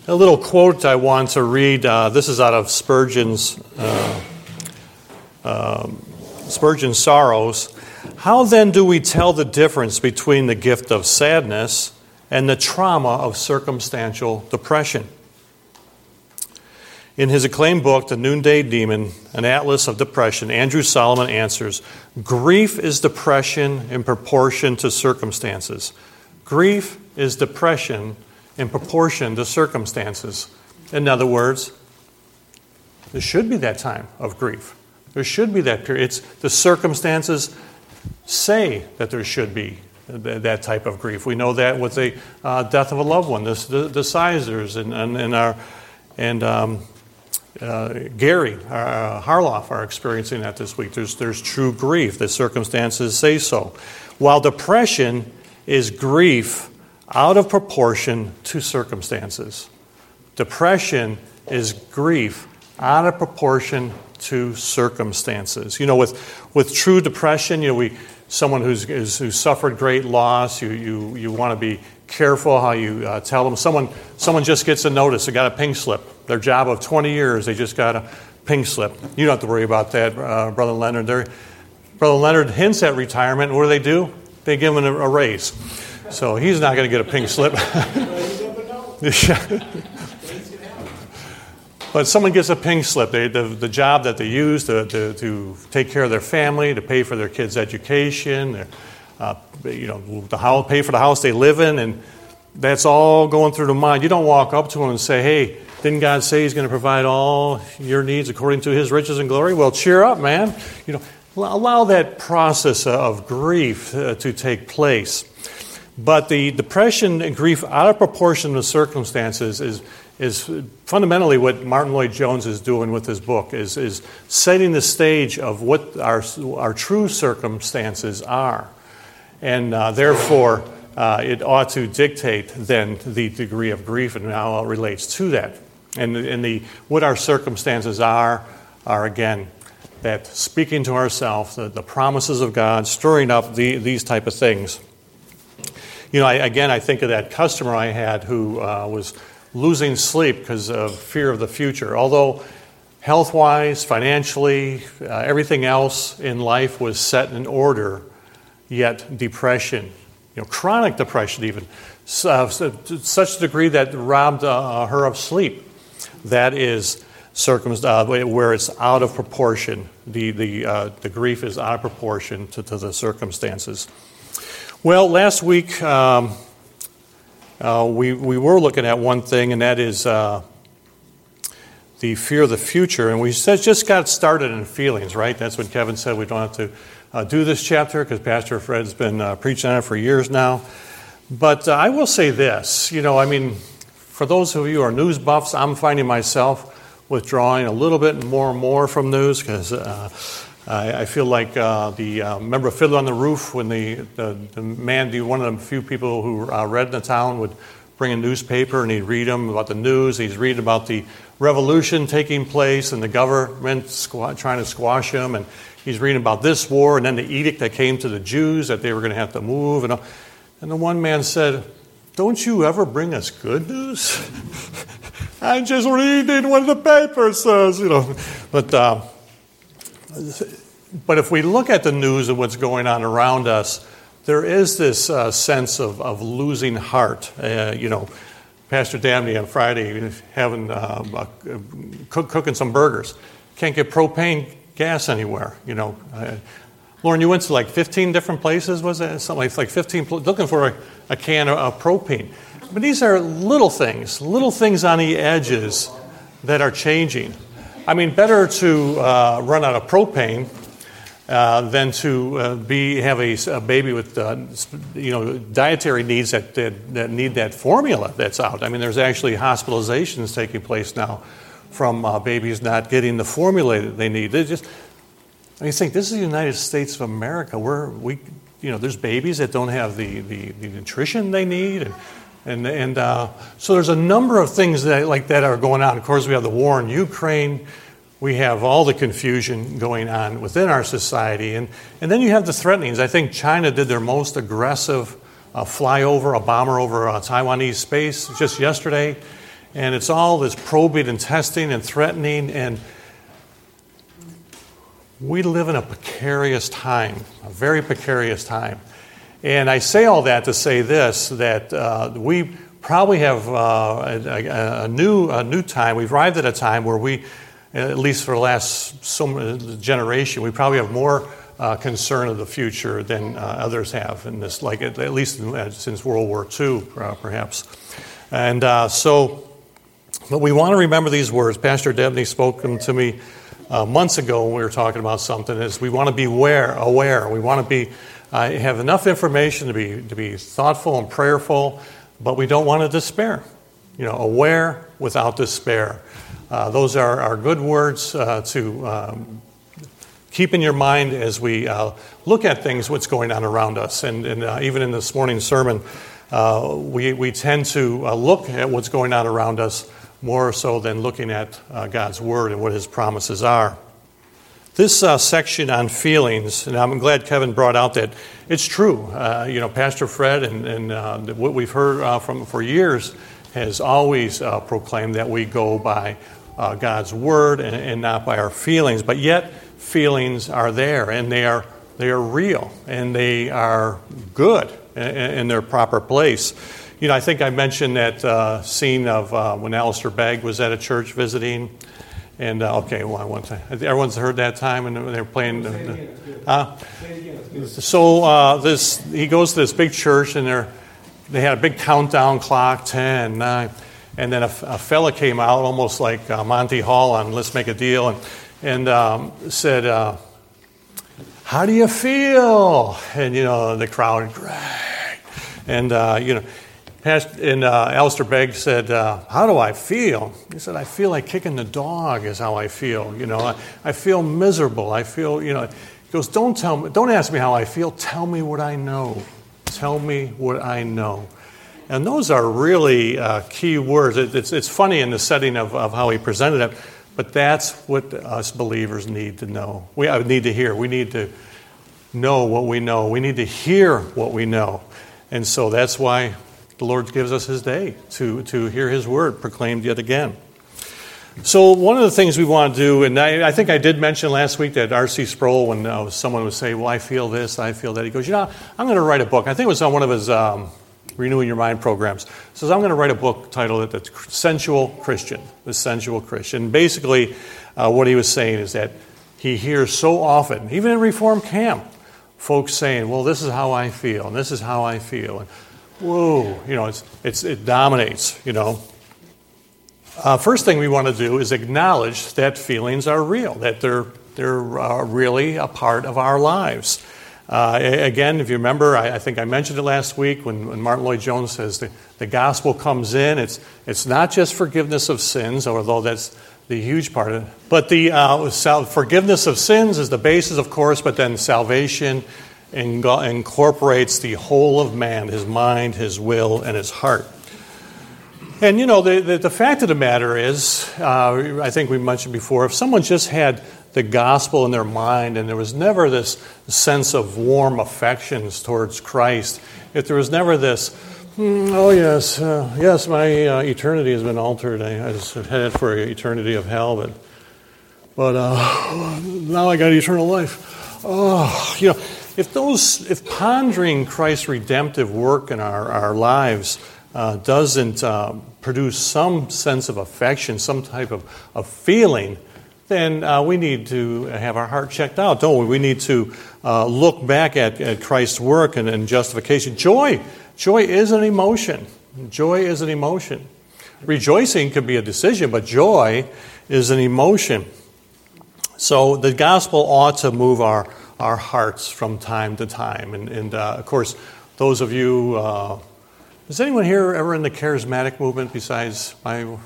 A little quote I want to read. This is out of Spurgeon's Sorrows. How then do we tell the difference between the gift of sadness and the trauma of circumstantial depression? In his acclaimed book, The Noonday Demon, an Atlas of Depression, Andrew Solomon answers, grief is depression in proportion to circumstances. Grief is depression in proportion to circumstances. In other words, there should be that time of grief. There should be that period. It's the circumstances say that there should be that type of grief. We know that with the death of a loved one. The Sizers and Gary Harloff are experiencing that this week. There's true grief. The circumstances say so. While depression is grief out of proportion to circumstances. Depression is grief out of proportion to circumstances. You know, with true depression, you know, someone who's suffered great loss, you want to be careful how you tell them. Someone just gets a notice, they got a pink slip. Their job of 20 years, they just got a pink slip. You don't have to worry about that, Brother Leonard. Brother Leonard hints at retirement. What do? They give him a raise. So he's not going to get a pink slip. But someone gets a pink slip. The job that they use to take care of their family, to pay for their kids' education, pay for the house they live in, and that's all going through the mind. You don't walk up to them and say, "Hey, didn't God say He's going to provide all your needs according to His riches and glory?" Well, cheer up, man. You know, allow that process of grief to take place. But the depression and grief out of proportion to circumstances is fundamentally what Martin Lloyd-Jones is doing with his book, is setting the stage of what our true circumstances are. And therefore, it ought to dictate then the degree of grief and how it relates to that. And what our circumstances are again, that speaking to ourselves, the promises of God, stirring up these type of things. You know, I think of that customer I had who was losing sleep because of fear of the future. Although health-wise, financially, everything else in life was set in order, yet depression, chronic depression even, such a degree that robbed her of sleep. That is where it's out of proportion. The grief is out of proportion to the circumstances. Well, last week we were looking at one thing, and that is the fear of the future. And we just got started in feelings, right? That's what Kevin said. We don't have to do this chapter because Pastor Fred's been preaching on it for years now. But I will say this, for those of you who are news buffs, I'm finding myself withdrawing a little bit more and more from news because I feel like remember Fiddler on the Roof, when the man, one of the few people who read in the town, would bring a newspaper and he'd read them about the news. He's reading about the revolution taking place and the government trying to squash him. And he's reading about this war and then the edict that came to the Jews that they were going to have to move. And the one man said, "Don't you ever bring us good news?" "I'm just reading what the paper says, But if we look at the news and what's going on around us, there is this sense of losing heart. Pastor Dabney on Friday having cooking some burgers. Can't get propane gas anywhere. Lauren, you went to like 15 different places, was it? Something like 15, looking for a can of propane. But these are little things on the edges that are changing. I mean, better to run out of propane than to have a baby with dietary needs that need that formula that's out. I mean, there's actually hospitalizations taking place now from babies not getting the formula that they need. You think this is the United States of America, where there's babies that don't have the nutrition they need, and so there's a number of things that are going on. Of course, we have the war in Ukraine. We have all the confusion going on within our society. And then you have the threatenings. I think China did their most aggressive flyover, a bomber over Taiwanese space just yesterday. And it's all this probing and testing and threatening, and we live in a precarious time, a very precarious time. And I say all that to say this, that we probably have a new time. We've arrived at a time where we, at least for the last generation, we probably have more concern of the future than others have in this, like at least since World War II, perhaps. And but we want to remember these words. Pastor Debney spoke them to me months ago when we were talking about something. Is we want to be aware. We want to be have enough information to be thoughtful and prayerful, but we don't want to despair. Aware without despair. Those are good words to keep in your mind as we look at things, what's going on around us. And even in this morning's sermon, we tend to look at what's going on around us more so than looking at God's Word and what His promises are. This section on feelings, and I'm glad Kevin brought out that it's true. Pastor Fred and what we've heard from for years has always proclaimed that we go by God's Word and not by our feelings. But yet, feelings are there, and they are real, and they are good in their proper place. I think I mentioned that scene of when Alistair Begg was at a church visiting, and one time everyone's heard that time, and they were playing. So he goes to this big church, and they had a big countdown clock, 10, 9, and then a fella came out almost like Monty Hall on Let's Make a Deal, and said, "How do you feel?" And the crowd, great, and Alistair Begg said, "How do I feel?" He said, "I feel like kicking the dog is how I feel. I feel miserable. I feel, He goes, don't ask me how I feel. Tell me what I know. Tell me what I know." And those are really key words. It's funny in the setting of how he presented it, but that's what us believers need to know. We need to hear. We need to know what we know. We need to hear what we know. And so that's why the Lord gives us His day to hear His word proclaimed yet again. So one of the things we want to do, and I think I did mention last week that R.C. Sproul, when someone would say, "Well, I feel this, I feel that," he goes, "I'm going to write a book." I think it was on one of his Renewing Your Mind programs. He says, "I'm going to write a book titled The Sensual Christian." The Sensual Christian. Basically, what he was saying is that he hears so often, even in Reform camp, folks saying, "Well, this is how I feel, and this is how I feel." And whoa, it dominates, First thing we want to do is acknowledge that feelings are real, that they're really a part of our lives. Again, if you remember, I think I mentioned it last week when Martin Lloyd-Jones says the gospel comes in. It's not just forgiveness of sins, although that's the huge part of it. But the forgiveness of sins is the basis, of course, but then salvation incorporates the whole of man, his mind, his will, and his heart. And, the fact of the matter is, I think we mentioned before, if someone just had the gospel in their mind and there was never this sense of warm affections towards Christ, if there was never this, yes, my eternity has been altered. I was headed for an eternity of hell, but now I got eternal life. If pondering Christ's redemptive work in our lives doesn't produce some sense of affection, some type of feeling, then we need to have our heart checked out, don't we? We need to look back at Christ's work and justification. Joy is an emotion. Joy is an emotion. Rejoicing could be a decision, but joy is an emotion. So the gospel ought to move our hearts from time to time. And of course, those of you, is anyone here ever in the charismatic movement besides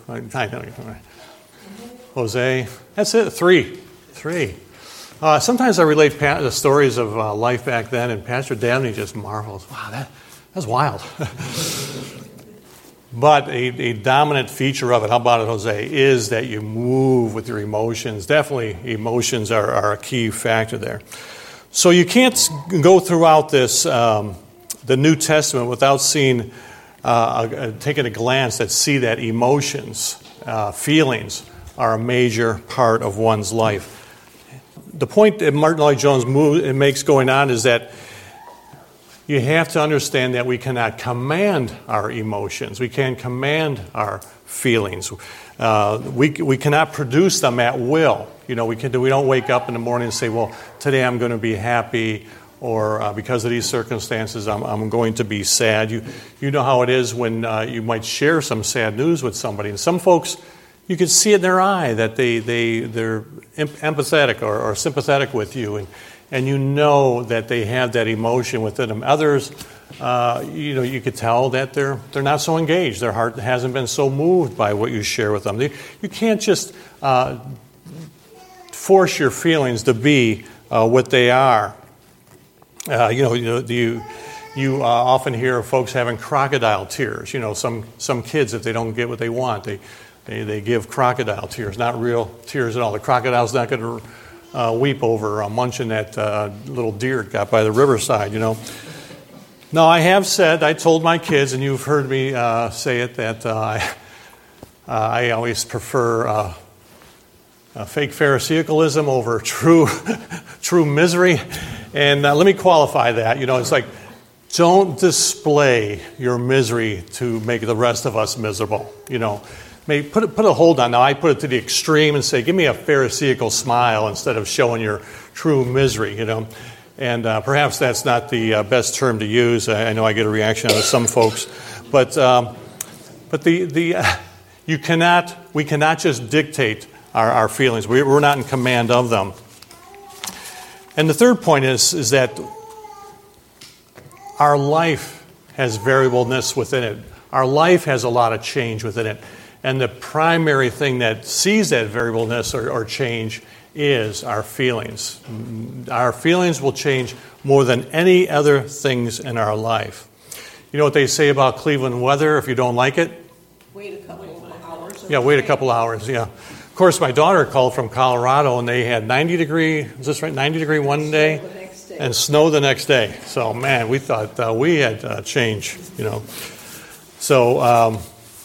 Jose? That's it, three. Sometimes I relate the stories of life back then, and Pastor Dabney just marvels, wow, that's wild. But a dominant feature of it, how about it, Jose, is that you move with your emotions. Definitely emotions are a key factor there. So you can't go throughout this, the New Testament, without seeing taking a glance that see that emotions, feelings are a major part of one's life. The point that Martin Lloyd-Jones makes going on is that you have to understand that we cannot command our emotions. We can't command our feelings. We cannot produce them at will. We don't wake up in the morning and say, well, today I'm going to be happy, or because of these circumstances, I'm going to be sad. You know how it is when you might share some sad news with somebody. And some folks, you can see it in their eye that they're empathetic or sympathetic with you, and you know that they have that emotion within them. Others, you could tell that they're not so engaged. Their heart hasn't been so moved by what you share with them. You can't just force your feelings to be what they are. You often hear of folks having crocodile tears. Some kids, if they don't get what they want, they give crocodile tears, not real tears at all. The crocodile's not going to weep over munching that little deer it got by the riverside. No, I told my kids, and you've heard me say it, that I always prefer fake Pharisaicism over true misery. And let me qualify that. It's like, don't display your misery to make the rest of us miserable. Maybe put a hold on. Now, I put it to the extreme and say, give me a Pharisaical smile instead of showing your true misery. And perhaps that's not the best term to use. I know I get a reaction out of some folks, but we cannot just dictate our feelings. We're not in command of them. And the third point is that our life has variableness within it. Our life has a lot of change within it. And the primary thing that sees that variableness or change is our feelings. Our feelings will change more than any other things in our life. You know what they say about Cleveland weather if you don't like it? Wait a couple of hours. Yeah, wait a couple hours, yeah. Of course, my daughter called from Colorado, and they had 90-degree, is this right, 90-degree one day, and snow the next day. So, man, we thought we had change, So,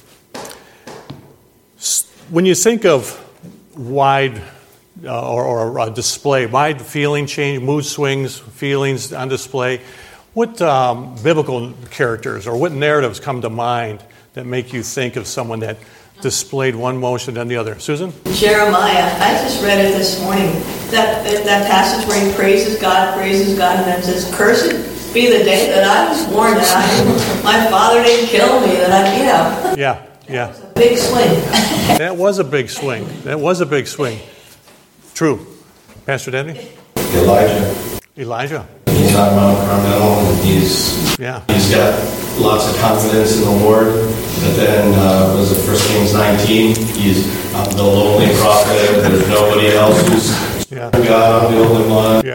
when you think of wide or display, wide feeling change, mood swings, feelings on display, what biblical characters or what narratives come to mind that make you think of someone that displayed one motion than the other? Susan? Jeremiah. I just read it this morning. That passage where he praises God, and then says, "Cursed be the day that I was born, that my father didn't kill me, that Yeah. That was a big swing. That was a big swing. True. Pastor Denny? Elijah. He's on Mount Carmel, and he's got lots of confidence in the Lord. But then, was it 1 Kings 19? He's the lonely prophet. There's nobody else who's God. I'm the only one.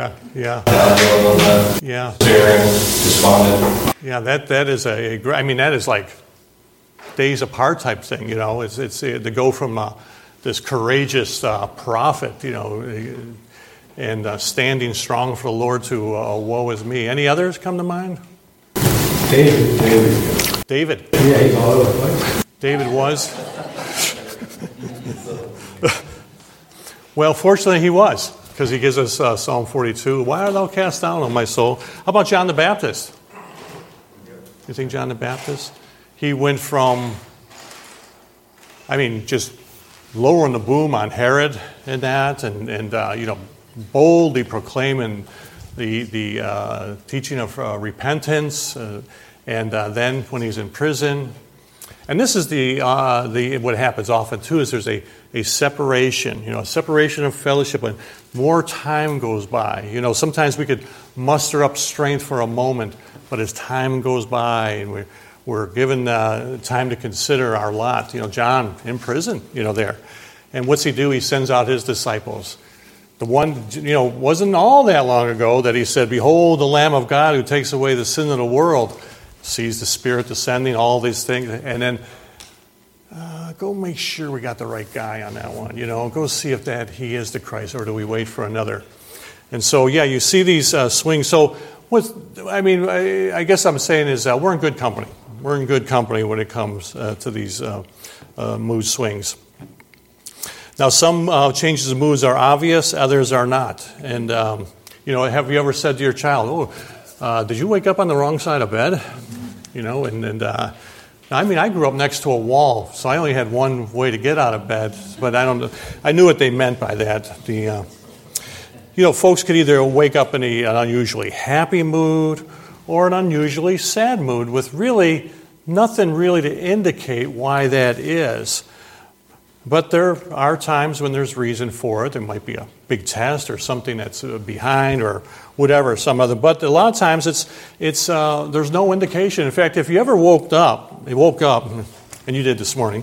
Staring, despondent. Yeah, that is that is like days apart type thing. It's to go from this courageous prophet, and standing strong for the Lord to woe is me. Any others come to mind? David. Yeah, he's all over the place. David was. Well, fortunately he was, because he gives us Psalm 42. Why art thou cast down, O my soul? How about John the Baptist? You think John the Baptist? He went from, just lowering the boom on Herod and that, and boldly proclaiming the teaching of repentance, and then when he's in prison. And this is the what happens often too, is there's a separation, a separation of fellowship when more time goes by. Sometimes we could muster up strength for a moment, but as time goes by and we're given time to consider our lot. John in prison, there. And what's he do? He sends out his disciples. The one, wasn't all that long ago that he said, "Behold the Lamb of God who takes away the sin of the world." Sees the Spirit descending, all these things. And then go make sure we got the right guy on that one. Go see if that he is the Christ, or do we wait for another? And so, you see these swings. So, I guess I'm saying is we're in good company. we're in good company when it comes to these mood swings. Now, some changes of moods are obvious, others are not. And, have you ever said to your child, did you wake up on the wrong side of bed? I grew up next to a wall, so I only had one way to get out of bed, but I knew what they meant by that. Folks could either wake up in an unusually happy mood or an unusually sad mood with really nothing really to indicate why that is. But there are times when there's reason for it. There might be a big test or something that's behind or whatever, some other. But a lot of times it's there's no indication. In fact, if you ever woke up, and you did this morning.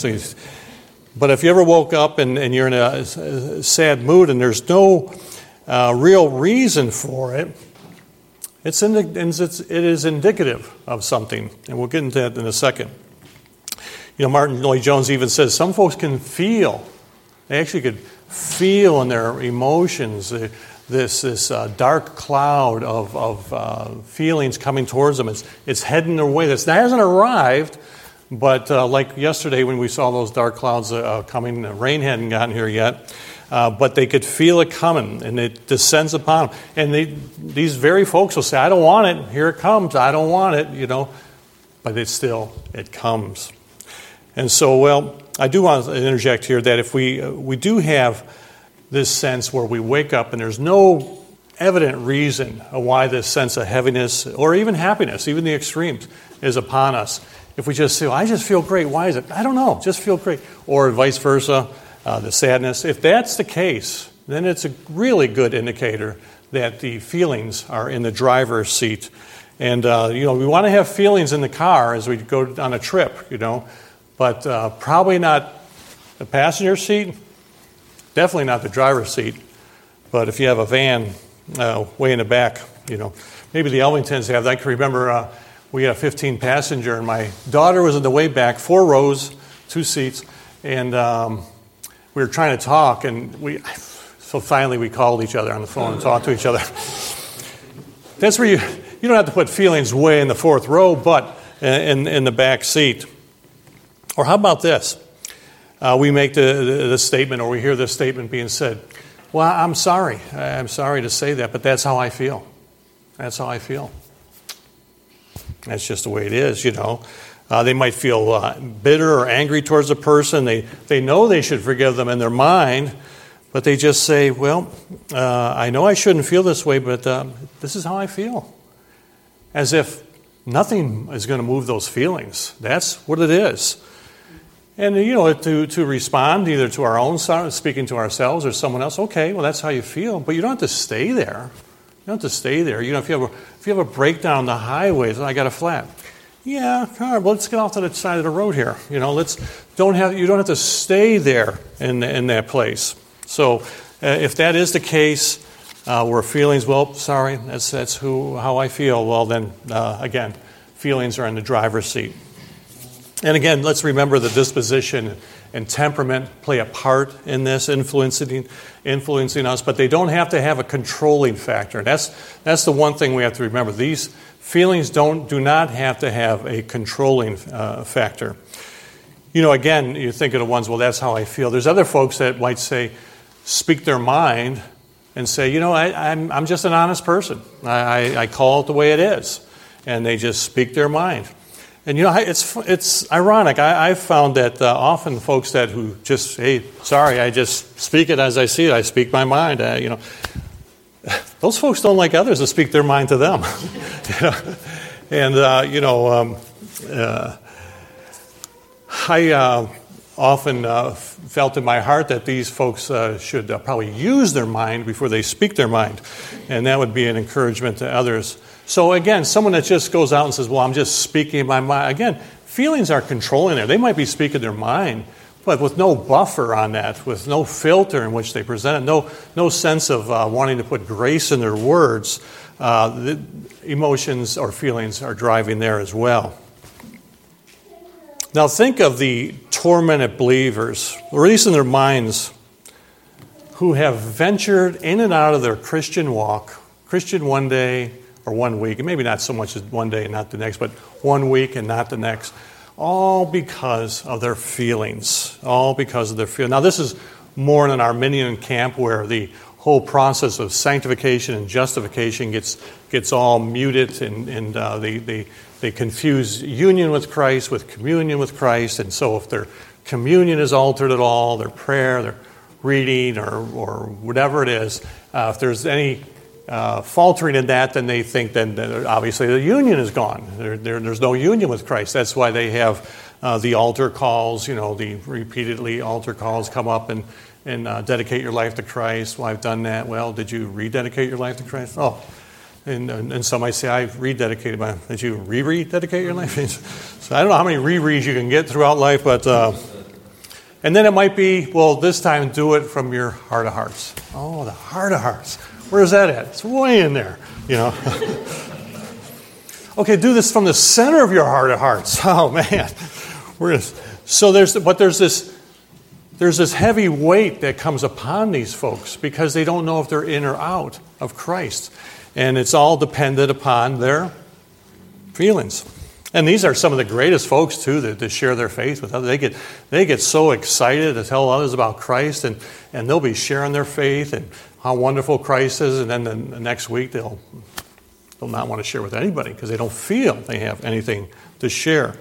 But if you ever woke up and you're in a sad mood and there's no real reason for it, it is indicative of something, and we'll get into that in a second. Martin Lloyd-Jones even says some folks can feel. They actually could feel in their emotions this dark cloud of feelings coming towards them. It's heading their way. That hasn't arrived, but like yesterday when we saw those dark clouds coming, the rain hadn't gotten here yet, but they could feel it coming, and it descends upon them. And these very folks will say, I don't want it. Here it comes. I don't want it, But it comes. And so, I do want to interject here that if we do have this sense where we wake up and there's no evident reason why this sense of heaviness or even happiness, even the extremes, is upon us. If we just say, I just feel great, why is it? I don't know, just feel great. Or vice versa, the sadness. If that's the case, then it's a really good indicator that the feelings are in the driver's seat. And, we want to have feelings in the car as we go on a trip, but probably not the passenger seat, definitely not the driver's seat. But if you have a van way in the back, maybe the Elvingtons have that. I can remember we had a 15-passenger, and my daughter was in the way back, 4 rows, 2 seats, and we were trying to talk, and so finally we called each other on the phone and talked to each other. That's where you don't have to put feelings way in the 4th row, but in the back seat. Or how about this? We make the statement, or we hear this statement being said, well, I'm sorry. I'm sorry to say that, but that's how I feel. That's how I feel. That's just the way it is, They might feel bitter or angry towards a person. They know they should forgive them in their mind, but they just say, I know I shouldn't feel this way, but this is how I feel. As if nothing is going to move those feelings. That's what it is. And, to respond either to our own speaking to ourselves or someone else, okay, well, that's how you feel. But you don't have to stay there. You don't have to stay there. If you have a breakdown on the highways, I got a flat. Yeah, all right, well, let's get off to the side of the road here. You don't have to stay there in that place. So if that is the case, where feelings, sorry, that's how I feel, well, then, again, feelings are in the driver's seat. And again, let's remember the disposition and temperament play a part in this, influencing us, but they don't have to have a controlling factor. And that's the one thing we have to remember. These feelings do not have to have a controlling factor. Again, you think of the ones, that's how I feel. There's other folks that might speak their mind and say, I'm just an honest person. I call it the way it is. And they just speak their mind. And it's ironic. I've found that often folks who just, sorry, I just speak it as I see it. I speak my mind. Those folks don't like others to speak their mind to them. And I often felt in my heart that these folks should probably use their mind before they speak their mind, and that would be an encouragement to others. So again, someone that just goes out and says, I'm just speaking my mind. Again, feelings are controlling there. They might be speaking their mind, but with no buffer on that, with no filter in which they present it, no sense of wanting to put grace in their words, the emotions or feelings are driving there as well. Now think of the tormented believers, or at least in their minds, who have ventured in and out of their Christian walk, Christian one day, or 1 week, and maybe not so much as one day and not the next, but 1 week and not the next, all because of their feelings. All because of their feelings. Now, this is more in an Arminian camp where the whole process of sanctification and justification gets all muted, and they confuse union with Christ with communion with Christ, and so if their communion is altered at all, their prayer, their reading, or whatever it is, if there's any faltering in that, then they think then obviously the union is gone. There's no union with Christ. That's why they have the altar calls, the repeatedly altar calls come up and dedicate your life to Christ. Well, I've done that. Well, did you rededicate your life to Christ? Oh, and some might say, I've rededicated my life. Did you rededicate your life? So I don't know how many rereads you can get throughout life, but and then it might be, well, this time do it from your heart of hearts. Oh, the heart of hearts. Where's that at? It's way in there, Okay, do this from the center of your heart of hearts. Oh man, there's this heavy weight that comes upon these folks because they don't know if they're in or out of Christ, and it's all dependent upon their feelings. And these are some of the greatest folks too that share their faith with others. They get so excited to tell others about Christ, and they'll be sharing their faith and how wonderful Christ is, and then the next week they'll not want to share with anybody because they don't feel they have anything to share.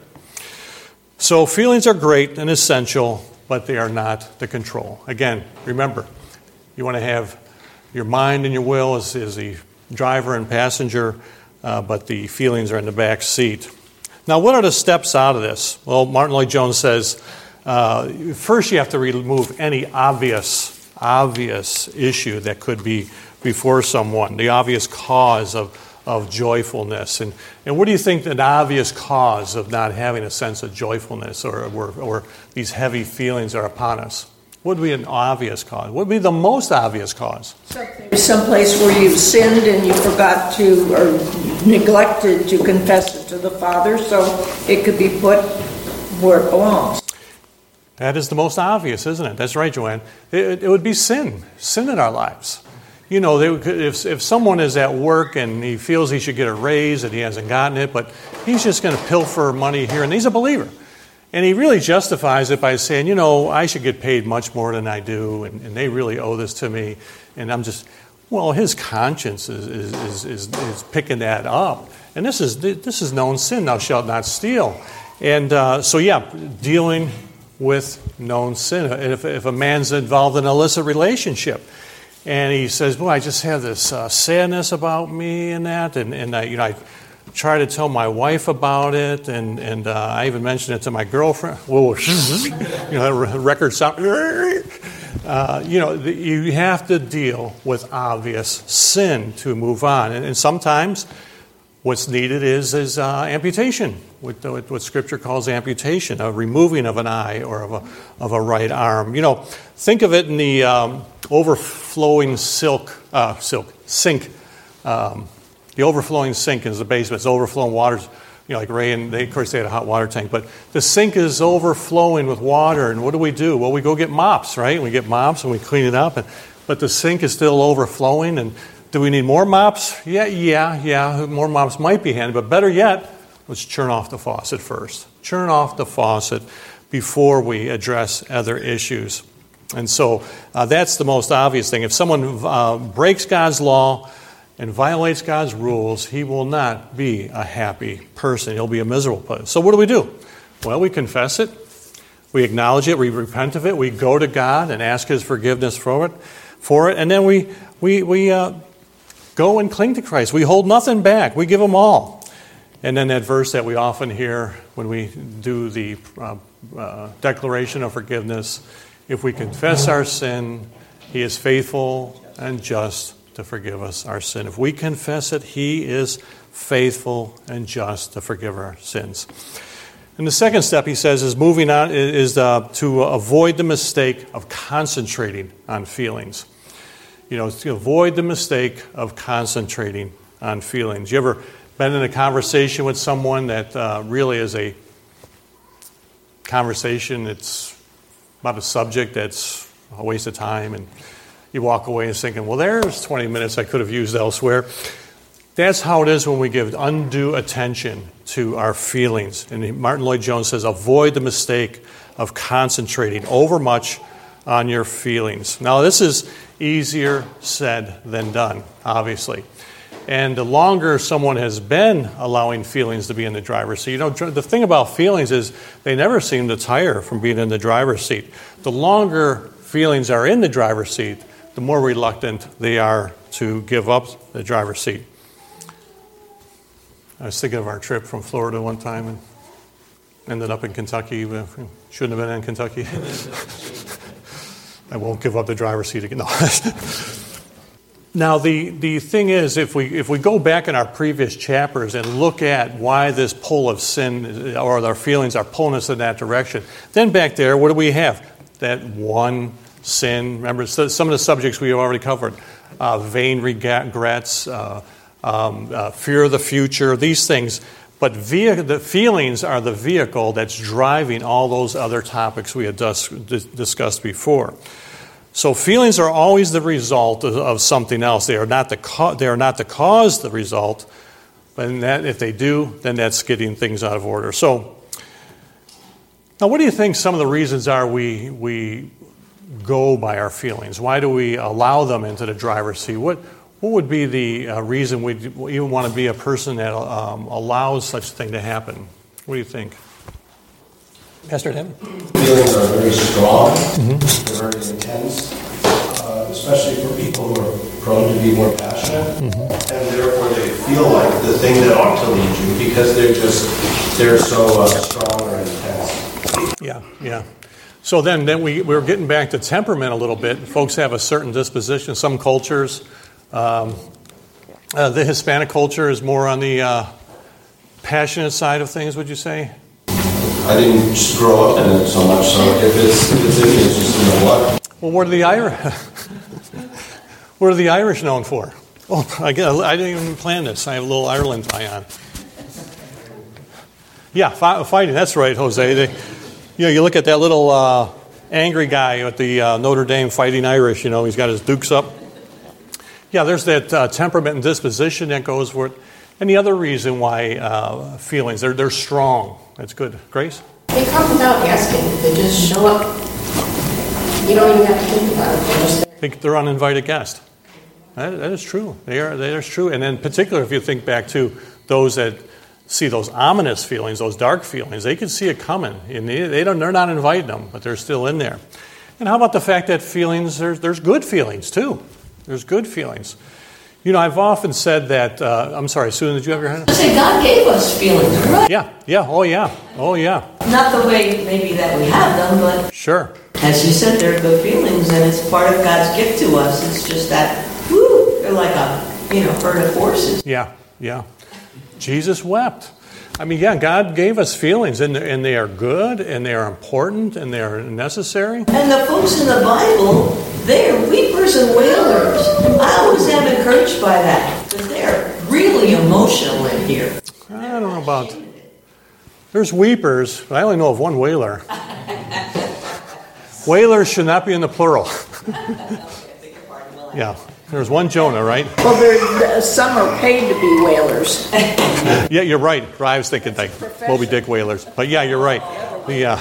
So feelings are great and essential, but they are not the control. Again, remember, you want to have your mind and your will as the driver and passenger, but the feelings are in the back seat. Now, what are the steps out of this? Well, Martin Lloyd-Jones says, first you have to remove any obvious issue that could be before someone, the obvious cause of joyfulness. And what do you think an obvious cause of not having a sense of joyfulness or these heavy feelings are upon us? What would be an obvious cause? What would be the most obvious cause? Someplace where you've sinned and you forgot to or neglected to confess it to the Father, so it could be put where it belongs. That is the most obvious, isn't it? That's right, Joanne. It would be sin in our lives. If someone is at work and he feels he should get a raise and he hasn't gotten it, but he's just going to pilfer money here, and he's a believer. And he really justifies it by saying, I should get paid much more than I do, and they really owe this to me. And I'm just, his conscience is picking that up. And this is known sin, thou shalt not steal. And dealing with known sin. And if a man's involved in an illicit relationship, and he says, I just have this sadness about me and that, and I try to tell my wife about it, and I even mentioned it to my girlfriend. Whoa, record sound. You have to deal with obvious sin to move on, and sometimes what's needed is amputation, what Scripture calls amputation, a removing of an eye or of a right arm. Think of it in the overflowing sink. The overflowing sink is the basement. It's overflowing water. Like Ray and they had a hot water tank. But the sink is overflowing with water. And what do? Well, we go get mops, right? We get mops and we clean it up. But the sink is still overflowing. And do we need more mops? Yeah. More mops might be handy. But better yet, let's turn off the faucet first. Turn off the faucet before we address other issues. And so that's the most obvious thing. If someone breaks God's law and violates God's rules, he will not be a happy person. He'll be a miserable person. So what do? Well, we confess it. We acknowledge it. We repent of it. We go to God and ask His forgiveness for it. And then we go and cling to Christ. We hold nothing back. We give Him all. And then that verse that we often hear when we do the declaration of forgiveness, if we confess our sin, He is faithful and just to forgive us our sin. If we confess it, He is faithful and just to forgive our sins. And the second step, he says, is moving on, is to avoid the mistake of concentrating on feelings. To avoid the mistake of concentrating on feelings. You ever been in a conversation with someone that really is a conversation that's about a subject that's a waste of time, and you walk away and thinking, well, there's 20 minutes I could have used elsewhere. That's how it is when we give undue attention to our feelings. And Martin Lloyd-Jones says, avoid the mistake of concentrating overmuch on your feelings. Now, this is easier said than done, obviously. And the longer someone has been allowing feelings to be in the driver's seat, the thing about feelings is they never seem to tire from being in the driver's seat. The longer feelings are in the driver's seat, the more reluctant they are to give up the driver's seat. I was thinking of our trip from Florida one time and ended up in Kentucky. Shouldn't have been in Kentucky. I won't give up the driver's seat again. No. Now, the thing is, if we go back in our previous chapters and look at why this pull of sin or our feelings are pulling us in that direction, then back there, what do we have? That one sin. Remember, some of the subjects we have already covered. Vain regrets, fear of the future, these things. But the feelings are the vehicle that's driving all those other topics we had discussed before. So feelings are always the result of something else. They are not the cause the result. But if they do, then that's getting things out of order. So now, what do you think some of the reasons are we go by our feelings? Why do we allow them into the driver's seat? What would be the reason we even want to be a person that allows such a thing to happen? What do you think? Pastor Tim? Feelings are very strong. They're very intense, especially for people who are prone to be more passionate. And therefore they feel like the thing that ought to lead you because they're so strong or intense. Yeah. So then we're getting back to temperament a little bit. Folks have a certain disposition. Some cultures, the Hispanic culture is more on the passionate side of things, would you say? I didn't just grow up in it so much, so if it's in me, it's just in the blood. Well, what are the Irish known for? Oh, I didn't even plan this. I have a little Ireland tie on. Yeah, fighting. That's right, Jose. You look at that little angry guy at the Notre Dame Fighting Irish. He's got his dukes up. Yeah, there's that temperament and disposition that goes with it. And the other reason why feelings, they're strong. That's good. Grace? They come without asking. They just show up. You don't even have to think about it. They're just there. Think they're uninvited guests. That is true. That is true. And in particular, if you think back to those that see those ominous feelings, those dark feelings, they can see it coming. And they're not inviting them, but they're still in there. And how about the fact that feelings, there's good feelings too. There's good feelings. I've often said that, I'm sorry, Susan, did you have your hand up? I say God gave us feelings, right? Yeah, oh yeah. Not the way maybe that we have them, but sure. As you said, they're good feelings, and it's part of God's gift to us. It's just that, they're like a, herd of horses. Yeah. Jesus wept. God gave us feelings, and they are good, and they are important, and they are necessary. And the folks in the Bible, they're weepers and wailers. I always am encouraged by that, but they're really emotional in here. I don't know about... There's weepers, but I only know of one wailer. Wailers should not be in the plural. Yeah. There's one Jonah, right? Well, some are paid to be whalers. Yeah, you're right. I was thinking like Moby Dick whalers. But yeah, you're right. There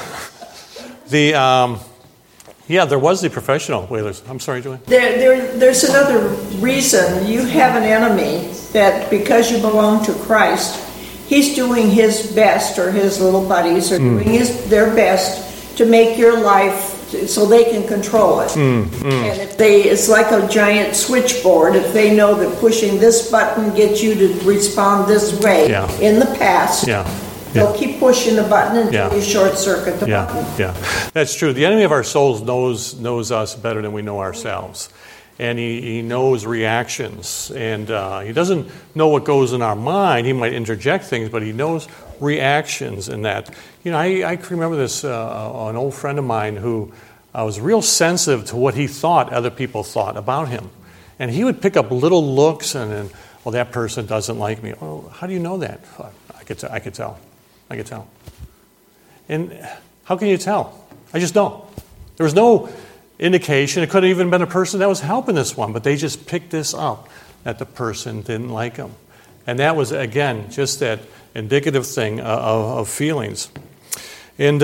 was the professional whalers. I'm sorry, Joanne. There's another reason. You have an enemy that because you belong to Christ, he's doing his best, or his little buddies are doing their best to make your life so they can control it. And it's like a giant switchboard. If they know that pushing this button gets you to respond this way in the past, they'll keep pushing the button until you short circuit the button. Yeah, that's true. The enemy of our souls knows us better than we know ourselves. And he knows reactions. And he doesn't know what goes in our mind. He might interject things, but he knows reactions in that. I can remember this, an old friend of mine who was real sensitive to what he thought other people thought about him. And he would pick up little looks and well, that person doesn't like me. Oh, how do you know that? I could tell. And how can you tell? I just don't. There was no indication. It could have even been a person that was helping this one, but they just picked this up, that the person didn't like him. And that was, again, just that indicative thing of feelings. And,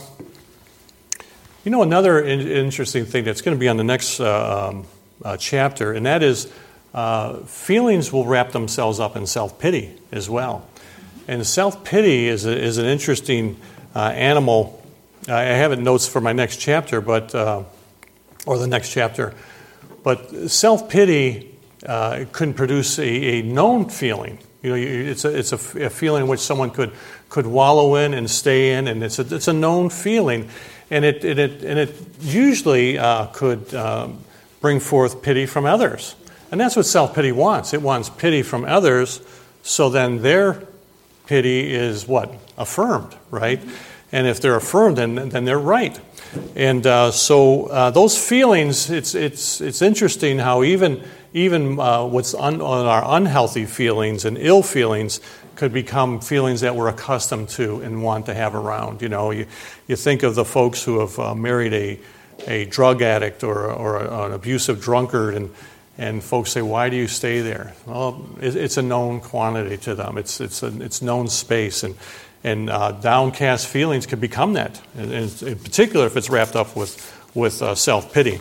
another interesting thing that's going to be on the next chapter, and that is feelings will wrap themselves up in self-pity as well. And self-pity is an interesting animal. I have it notes for my next chapter, or the next chapter. But self-pity can produce a known feeling. It's a feeling in which someone could wallow in and stay in, and it's a known feeling, and it usually could bring forth pity from others, and that's what self-pity wants. It wants pity from others, so then their pity is what? Affirmed, right? And if they're affirmed, then they're right. And so those feelings, it's interesting how even what's on our unhealthy feelings and ill feelings could become feelings that we're accustomed to and want to have around. You think of the folks who have married a drug addict or an abusive drunkard, and folks say, "Why do you stay there?" Well, it's a known quantity to them. It's known space, and downcast feelings can become that, and in particular if it's wrapped up with self-pity.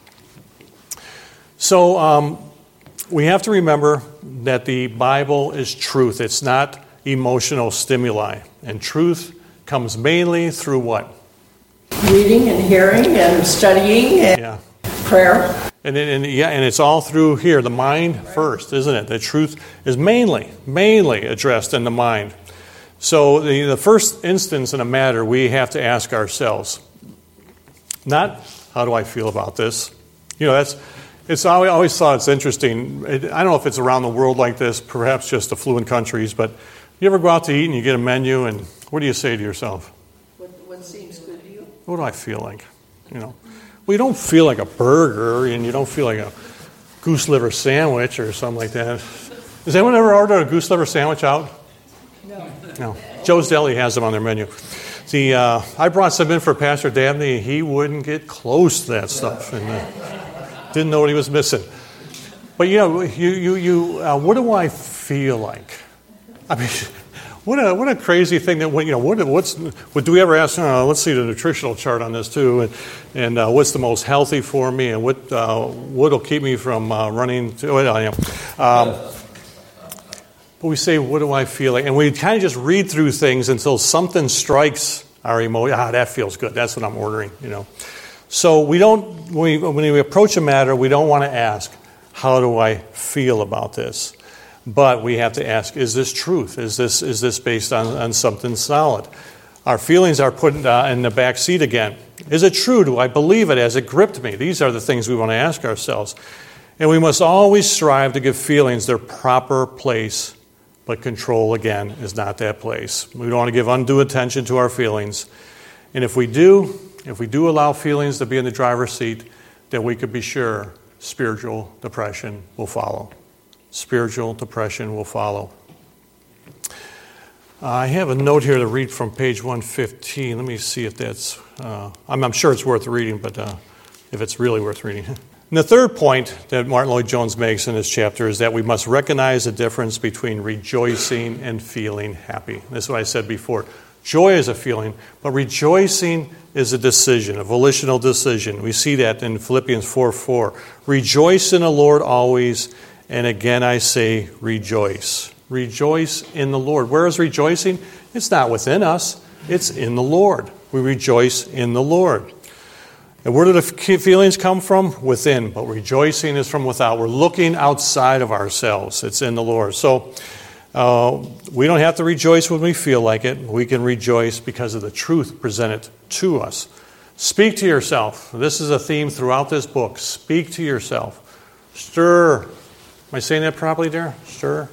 So we have to remember that the Bible is truth. It's not emotional stimuli. And truth comes mainly through what? Reading and hearing and studying and prayer. And it's all through here, the mind first, isn't it? The truth is mainly addressed in the mind. So the first instance in a matter, we have to ask ourselves, not how do I feel about this? I always thought it's interesting. I don't know if it's around the world like this, perhaps just affluent countries, but you ever go out to eat and you get a menu, and what do you say to yourself? What seems good to you? What do I feel like? Well, you don't feel like a burger, and you don't feel like a goose liver sandwich or something like that. Has anyone ever ordered a goose liver sandwich out? No. Joe's Deli has them on their menu. I brought some in for Pastor Dabney. He wouldn't get close to that stuff, and didn't know what he was missing. But what do I feel like? I mean, what a crazy thing that what do we ever ask? Let's see the nutritional chart on this too, and what's the most healthy for me, and what'll keep me from running to. But we say, what do I feel like? And we kind of just read through things until something strikes our emotion. That feels good. That's what I'm ordering. So when we approach a matter, we don't want to ask, how do I feel about this? But we have to ask, is this truth? Is this based on something solid? Our feelings are put in the back seat again. Is it true? Do I believe it? Has it gripped me? These are the things we want to ask ourselves. And we must always strive to give feelings their proper place, but control, again, is not that place. We don't want to give undue attention to our feelings. And if we do allow feelings to be in the driver's seat, then we could be sure spiritual depression will follow. Spiritual depression will follow. I have a note here to read from page 115. Let me see if that's... I'm sure it's worth reading, but if it's really worth reading. And the third point that Martin Lloyd-Jones makes in this chapter is that we must recognize the difference between rejoicing and feeling happy. This is what I said before. Joy is a feeling, but rejoicing is a decision, a volitional decision. We see that in Philippians 4:4. Rejoice in the Lord always, and again I say rejoice. Rejoice in the Lord. Where is rejoicing? It's not within us. It's in the Lord. We rejoice in the Lord. And where do the feelings come from? Within. But rejoicing is from without. We're looking outside of ourselves. It's in the Lord. So we don't have to rejoice when we feel like it. We can rejoice because of the truth presented to us. Speak to yourself. This is a theme throughout this book. Speak to yourself. Stir. Am I saying that properly there? Stir.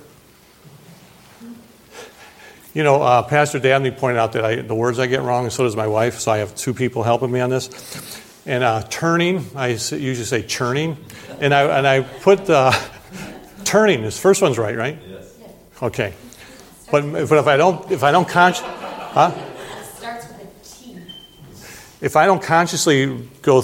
Pastor Dabney pointed out that the words I get wrong, and so does my wife, so I have two people helping me on this. And turning, I usually say churning. And I put turning. This first one's right? Yes. Okay. But if I don't consciously... Huh? It starts with a T. If I don't consciously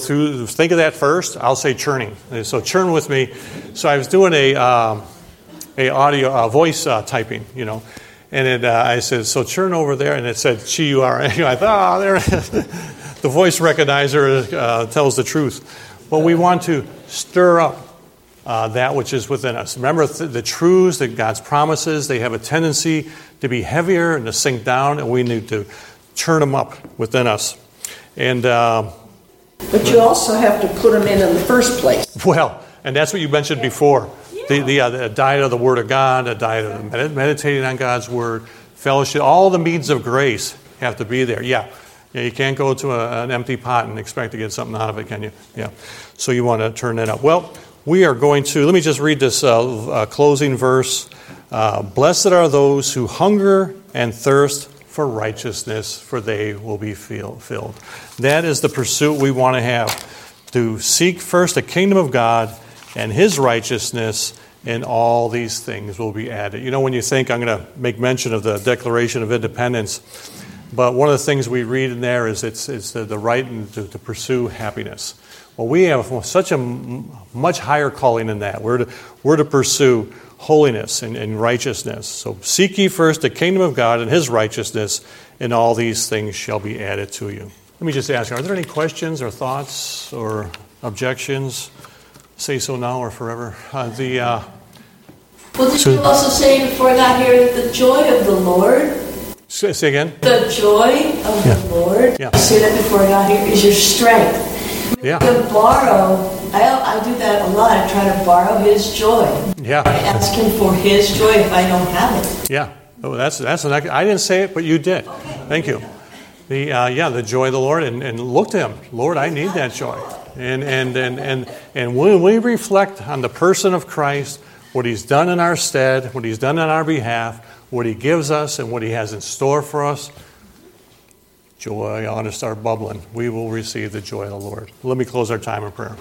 think of that first, I'll say churning. So churn with me. So I was doing voice typing, And I said, so turn over there, and it said CURN. I thought, there it is. The voice recognizer tells the truth. Well, we want to stir up that which is within us. Remember, the truths that God's promises, they have a tendency to be heavier and to sink down, and we need to turn them up within us. And but you also have to put them in the first place. Well, and that's what you mentioned before. The diet of the Word of God, a diet of meditating on God's Word, fellowship, all the means of grace have to be there. Yeah, you can't go to an empty pot and expect to get something out of it, can you? Yeah. So you want to turn that up. Well, we are going to, let me just read this closing verse. Blessed are those who hunger and thirst for righteousness, for they will be filled. That is the pursuit we want to have, to seek first the kingdom of God and His righteousness, and all these things will be added. When you think, I'm going to make mention of the Declaration of Independence, but one of the things we read in there is it's the right to pursue happiness. Well, we have such a much higher calling than that. We're to pursue holiness and righteousness. So seek ye first the kingdom of God and His righteousness, and all these things shall be added to you. Let me just ask you, are there any questions or thoughts or objections? Say so now or forever. Well, did you also say before I got here that the joy of the Lord? Say again? The joy of the Lord. Yeah. I say that before I got here is your strength. Yeah. You can borrow. I do that a lot. I try to borrow His joy. Yeah. I ask Him for His joy if I don't have it. Yeah. Oh, that's I didn't say it, but you did. Okay. Thank you. The joy of the Lord, and look to Him. Lord, I need that joy. And when we reflect on the person of Christ, what He's done in our stead, what He's done on our behalf, what He gives us, and what He has in store for us, joy ought to start bubbling. We will receive the joy of the Lord. Let me close our time in prayer.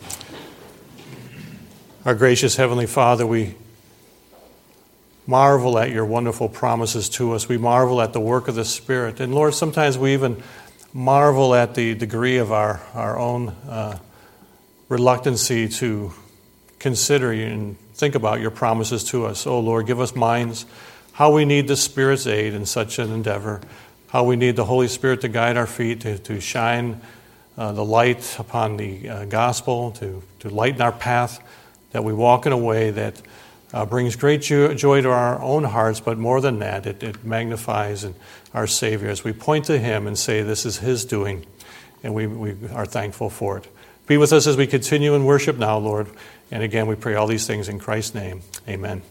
Our gracious Heavenly Father, we marvel at your wonderful promises to us. We marvel at the work of the Spirit. And Lord, sometimes we even marvel at the degree of our own reluctancy to consider and think about your promises to us. Oh Lord, give us minds how we need the Spirit's aid in such an endeavor, how we need the Holy Spirit to guide our feet, to shine the light upon the gospel, to lighten our path, that we walk in a way that brings great joy to our own hearts, but more than that, it magnifies our Savior as we point to Him and say this is His doing, and we are thankful for it. Be with us as we continue in worship now, Lord. And again, we pray all these things in Christ's name. Amen.